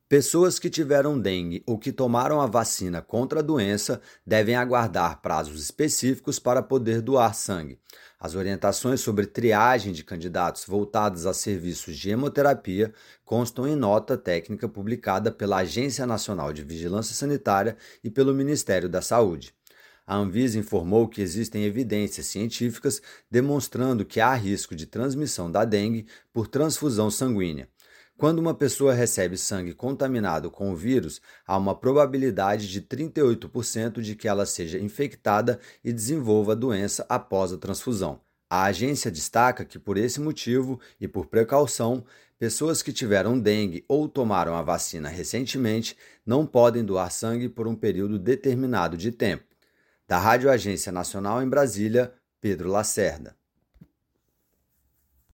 Pessoas que tiveram dengue ou que tomaram a vacina contra a doença devem aguardar prazos específicos para poder doar sangue. As orientações sobre triagem de candidatos voltados a serviços de hemoterapia constam em nota técnica publicada pela Agência Nacional de Vigilância Sanitária e pelo Ministério da Saúde. A Anvisa informou que existem evidências científicas demonstrando que há risco de transmissão da dengue por transfusão sanguínea. Quando uma pessoa recebe sangue contaminado com o vírus, há uma probabilidade de 38% de que ela seja infectada e desenvolva a doença após a transfusão. A agência destaca que, por esse motivo e por precaução, pessoas que tiveram dengue ou tomaram a vacina recentemente não podem doar sangue por um período determinado de tempo. Da Rádio Agência Nacional em Brasília, Pedro Lacerda.